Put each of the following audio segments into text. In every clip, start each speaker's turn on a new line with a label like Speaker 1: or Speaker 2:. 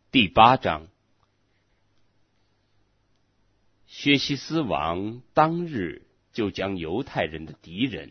Speaker 1: 第8章，薛西斯王当日就将犹太人的敌人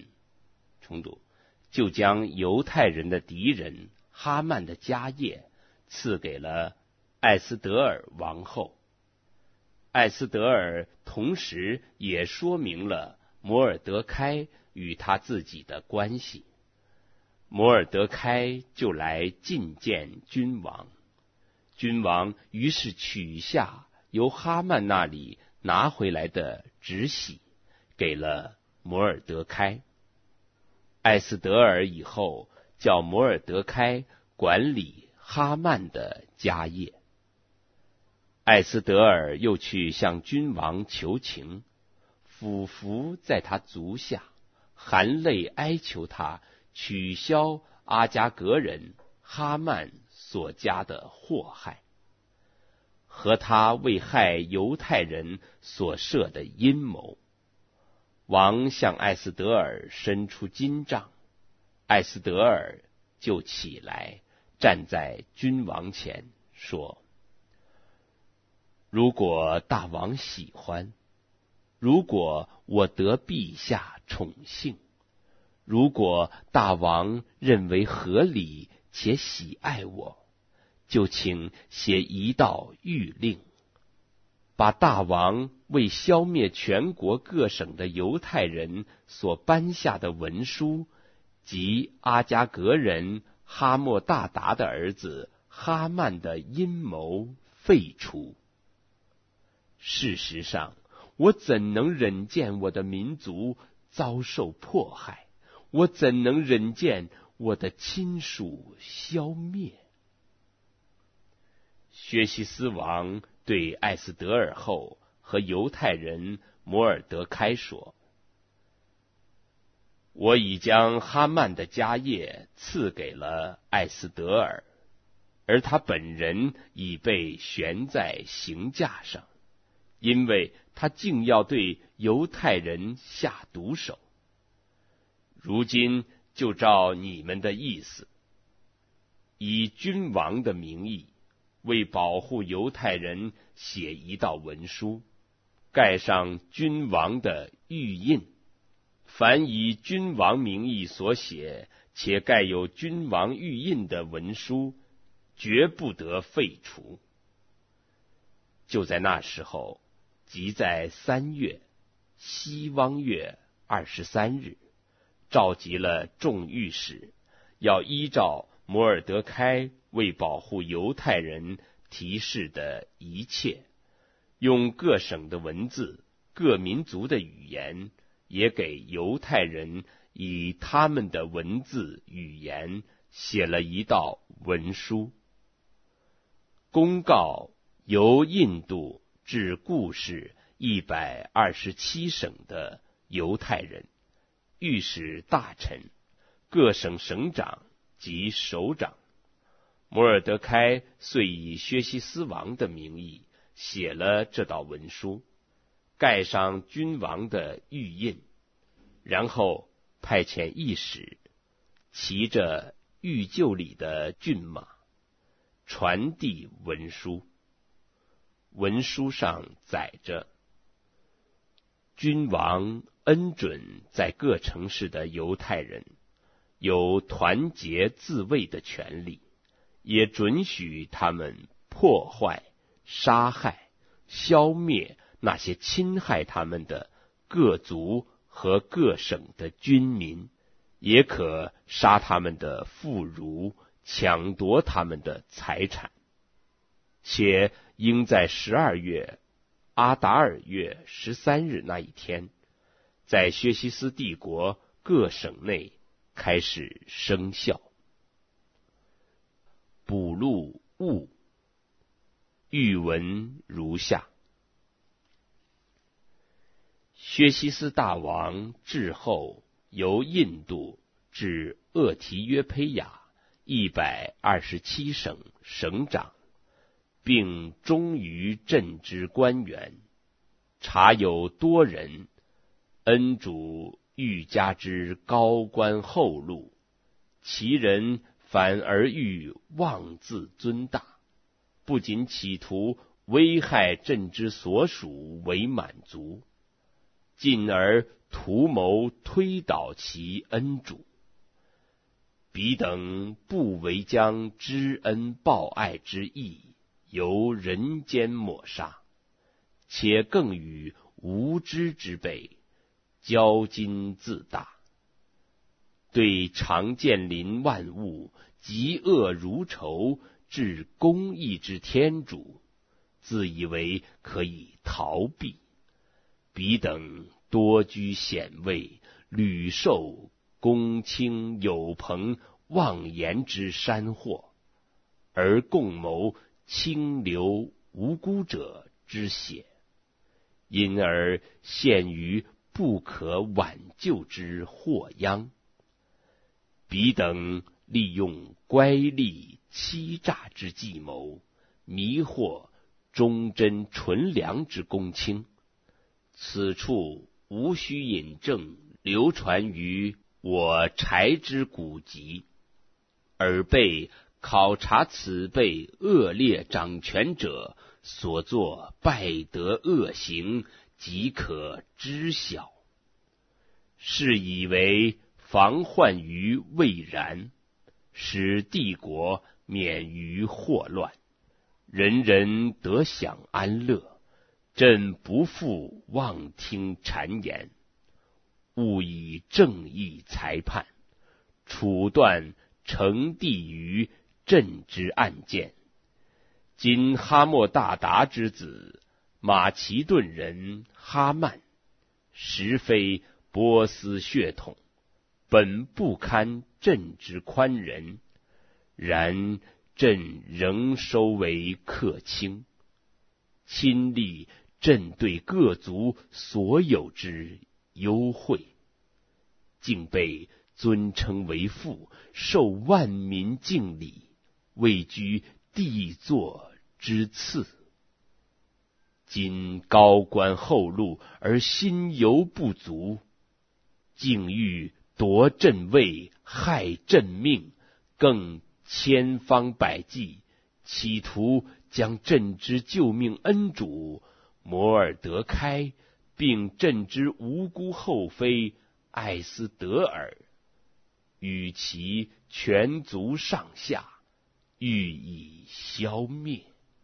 Speaker 1: 哈曼的家业赐给了艾斯德尔王后。艾斯德尔同时也说明了摩尔德开与他自己的关系。摩尔德开就来觐见君王，君王于是取下由哈曼那里拿回来的纸玺，给了摩尔德开。艾斯德尔以后叫摩尔德开管理哈曼的家业。艾斯德尔又去向君王求情，俯伏在他足下，含泪哀求他取消阿加格人哈曼所加的祸害，和他为害犹太人所设的阴谋。王向艾斯德尔伸出金杖，艾斯德尔就起来站在君王前说：如果大王喜欢，如果我得陛下宠幸，如果大王认为合理且喜爱我，就请写一道谕令，把大王为消灭全国各省的犹太人所颁下的文书及阿加格人哈莫大达的儿子哈曼的阴谋废除。事实上，我怎能忍见我的民族遭受迫害？我怎能忍见我的亲属消灭？薛西斯王对艾斯德尔后和犹太人摩尔德开说：我已将哈曼的家业赐给了艾斯德尔，而他本人已被悬在刑架上，因为他竟要对犹太人下毒手。如今就照你们的意思，以君王的名义，为保护犹太人写一道文书，盖上君王的御印。凡以君王名义所写且盖有君王御印的文书，绝不得废除。就在那时候，即在3月西汪月23日，召集了众御史，要依照摩尔德开为保护犹太人提示的一切，用各省的文字、各民族的语言，也给犹太人以他们的文字语言写了一道文书，公告由印度至固始127省的犹太人、御史大臣、各省省长及首长。摩尔德开遂以薛西斯王的名义写了这道文书，盖上君王的御印，然后派遣驿使骑着御厩里的骏马，传递文书。文书上载着：君王恩准在各城市的犹太人有团结自卫的权利，也准许他们破坏、杀害、消灭那些侵害他们的各族和各省的军民，也可杀他们的妇孺，抢夺他们的财产。且应在12月阿达尔月13日那一天，在薛西斯帝国各省内开始生效。补录物，谕文如下：薛西斯大王至后由印度至厄提约胚亚127省省长，并忠于朕之官员，查有多人，恩主欲加之高官厚禄，其人反而欲妄自尊大， 不仅企图危害朕之所属为满足，进而图谋推倒其恩主。彼等不为将知恩报爱之意由人间抹杀，且更与无知之辈骄矜自大，对常见临万物嫉恶如仇至公义之天主，自以为可以逃避。彼等多居显位，屡受公卿有朋妄言之山祸，而共谋清流无辜者之血，因而陷于不可挽救之祸殃。彼等利用乖戾欺诈之计谋，迷惑忠贞纯良之公卿。此处无需引证流传于我柴之古籍，而被考察此辈恶劣掌权者所作败德恶行即可知晓。是以为防患于未然，使帝国免于祸乱，人人得享安乐。朕不复妄听谗言，务以正义裁判，处断成帝于朕之案件。今哈默大达之子马其顿人哈曼，实非波斯血统，本不堪朕之宽仁，然朕仍收为客卿，亲历朕对各族所有之优惠，竟被尊称为父，受万民敬礼，位居帝座之次。今高官厚禄而心犹不足，竟欲夺朕位，害朕命，更千方百计，企图将朕之救命恩主摩尔德开，并朕之无辜后妃艾斯德尔，与其全族上下予以消灭。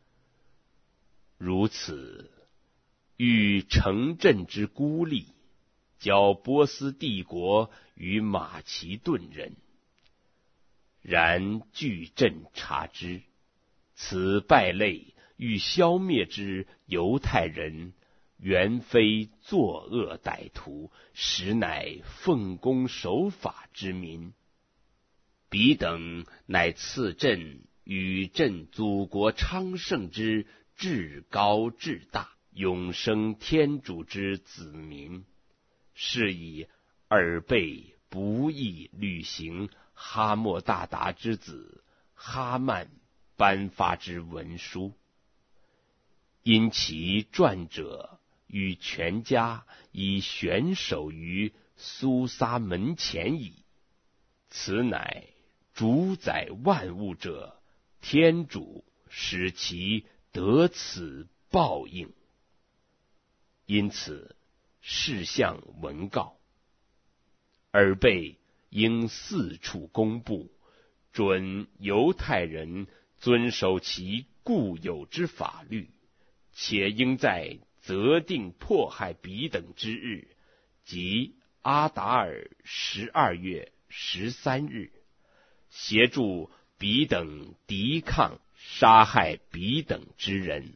Speaker 1: 如此，欲成朕之孤立，交波斯帝国与马其顿人。然据朕察知，此败类欲消灭之犹太人，原非作恶歹徒，实乃奉公守法之民。彼等乃赐朕与朕祖国昌盛之至高至大永生天主之子民，是以尔辈不义履行哈默大达之子哈曼颁发之文书。因其传者与全家已悬守于苏撒门前矣。此乃主宰万物者天主使其得此报应。因此事项文告，尔辈应四处公布，准犹太人遵守其固有之法律，且应在择定迫害彼等之日，即阿达尔12月13日，协助彼等抵抗杀害彼等之人。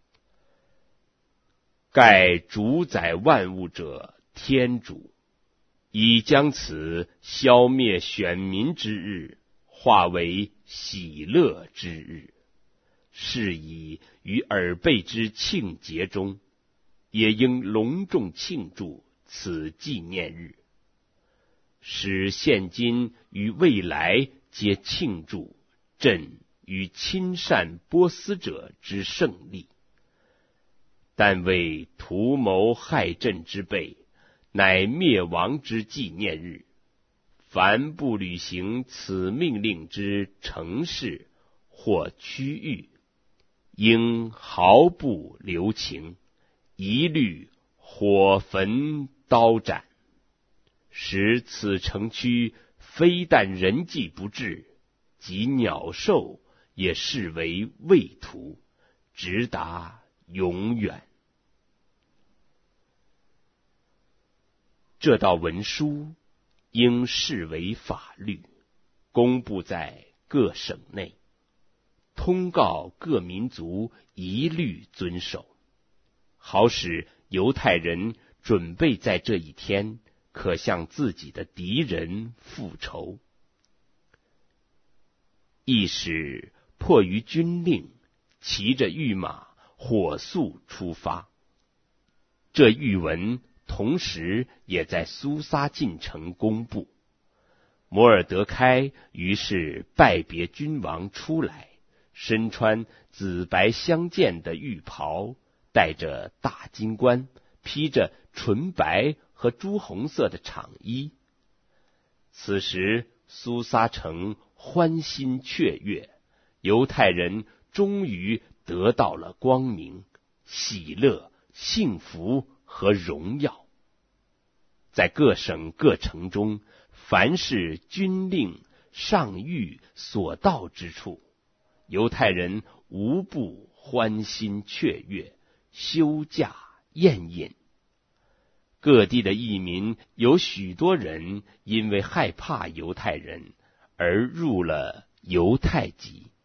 Speaker 1: 盖主宰万物者天主，已将此消灭选民之日化为喜乐之日，是以于尔辈之庆节中，也应隆重庆祝此纪念日，使现今与未来皆庆祝朕与亲善波斯者之胜利。但为图谋害朕之辈，乃灭亡之纪念日，凡不履行此命令之城市或区域， 应毫不留情，一律火焚刀斩，使此城区非但人迹不至，即鸟兽也视为畏途，直达永远。这道文书应视为法律，公布在各省内，通告各民族一律遵守，好使犹太人准备在这一天可向自己的敌人复仇。亦使迫于军令，骑着御马火速出发。这谕文同时也在苏撒进城公布。摩尔德开于是拜别君王出来，身穿紫白相间的浴袍，戴着大金冠，披着纯白和朱红色的氅衣。此时苏撒城欢欣雀跃，犹太人终于得到了光明、喜乐、幸福和荣耀。在各省各城中，凡是军令上谕所到之处，犹太人无不欢欣雀跃，休假宴饮。各地的异民有许多人因为害怕犹太人而入了犹太籍。